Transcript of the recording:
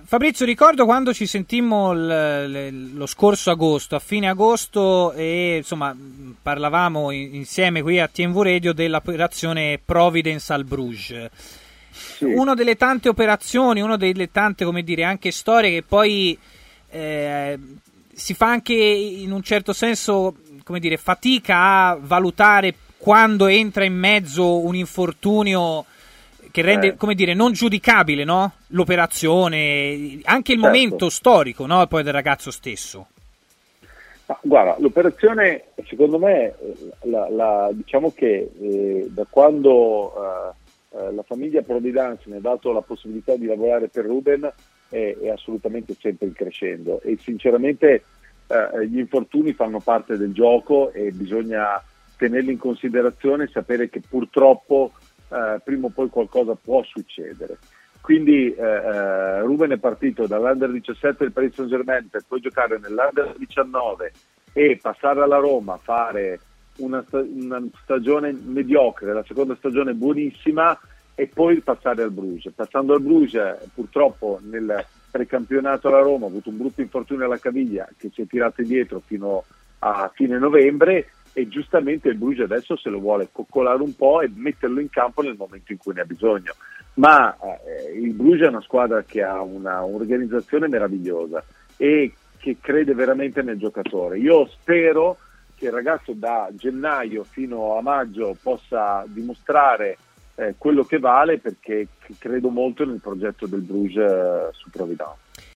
Fabrizio, ricordo quando ci sentimmo lo scorso agosto, a fine agosto, e insomma parlavamo insieme qui a TNV Radio dell'operazione Providence al Bruges. Sì. Una delle tante operazioni, una delle tante, come dire, anche storie che poi si fa anche in un certo senso, come dire, fatica a valutare quando entra in mezzo un infortunio che rende, come dire, non giudicabile, no? L'operazione, anche il momento storico, no? Poi del ragazzo stesso. Ma, guarda, l'operazione, secondo me, diciamo che da quando la famiglia Providence mi ha dato la possibilità di lavorare per Ruben è assolutamente sempre in crescendo, e sinceramente gli infortuni fanno parte del gioco e bisogna tenerli in considerazione e sapere che purtroppo prima o poi qualcosa può succedere. Quindi Ruben è partito dall'Under 17 del Paris Saint-Germain per poi giocare nell'Under 19 e passare alla Roma, fare una stagione mediocre, la seconda stagione buonissima, e poi passare al Bruges. Passando al Bruges, purtroppo nel precampionato alla Roma ha avuto un brutto infortunio alla caviglia che si è tirato indietro fino a fine novembre, e giustamente il Bruges adesso se lo vuole coccolare un po' e metterlo in campo nel momento in cui ne ha bisogno. Ma il Bruges è una squadra che ha un'organizzazione meravigliosa e che crede veramente nel giocatore. Io spero che il ragazzo da gennaio fino a maggio possa dimostrare quello che vale, perché credo molto nel progetto del Bruges su Providence.